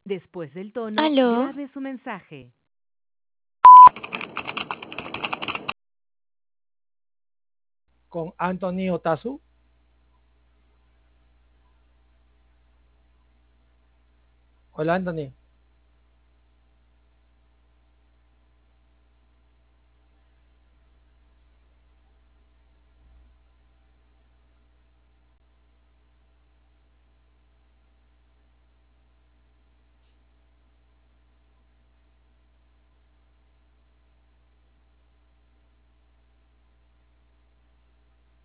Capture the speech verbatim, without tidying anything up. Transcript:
Después del tono, ¿Aló? grabe su mensaje. Con Anthony Otazu. Hola, Anthony.